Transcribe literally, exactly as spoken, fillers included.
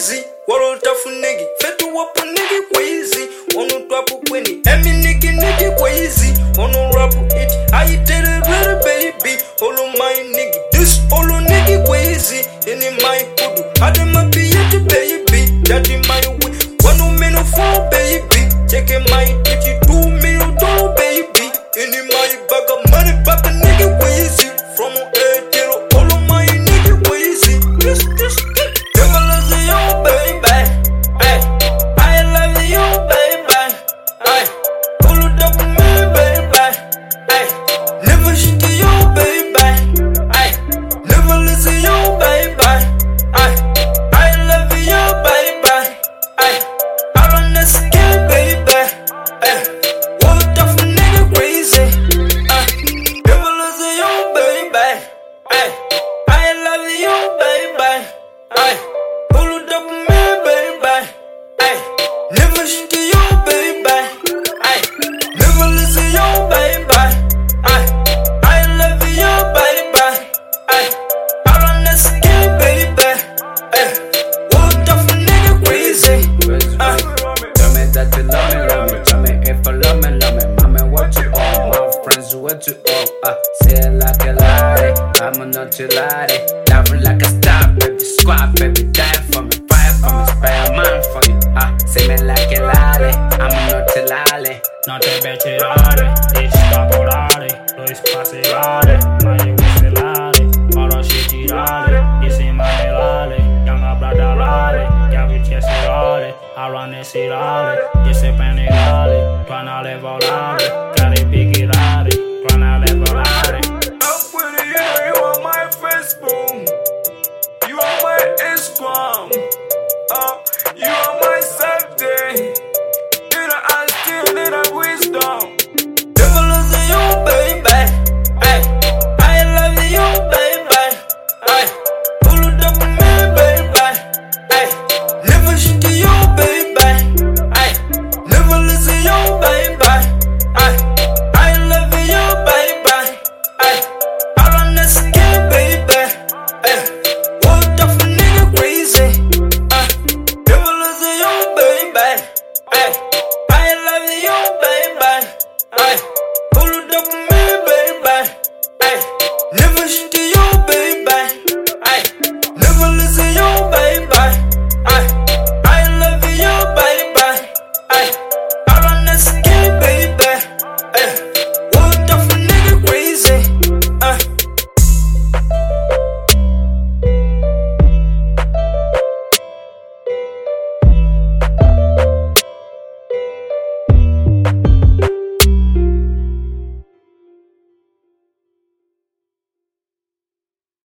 crazy. World tough nigga, fed to up a nigga crazy. Wanna drop a winnie, every nigga nigga crazy. Wanna rap it, I did it better, baby. All of my nigga, this all of nigga crazy. In my kudu, I did my be it, baby. That in my way, one no minute for baby. Checking my ditty, two million dollar baby. In my bag of money, but the nigga crazy. From a zero, all of my nigga crazy. This, this, this. Devil is you, baby. Ay, I love you, baby. Ay, pull it up with me, baby. Ay, never shit to you, baby. Ay, never listen you, baby. Ay, I love you, baby. Ay, I run the skin, baby. Ay, what the fuck, nigga crazy. Ay, devil is you, baby. Ay, I love you, baby. Ay, pull it up with me, baby. Ay, never shit to you, baby. Ay, never listen you, baby. Ay, I love you, baby. Ay, I run the skin, baby. Ay, what the fuck, nigga crazy. Ay. Tell me that you love me, love me. Tell me if I love me, love me. Mommy, what you owe? My friends, what you owe? Uh, say it like a lie. I'm not too lie. Laughing like a star, baby. Squad, baby. Die for me, fire for me, spare man for you. Uh, say me like a lie. I'm not too lie. Non te becerare, ești caporare, doi spațiale, mai uștelare, paroșe girare, dise manelale, chiama bradalale, chiavi ceserale, arane sirale, dise penegale, toanale volare, care bigirare, toanale volare. I'm with you, you are my Facebook, you are my Instagram, uh, you are my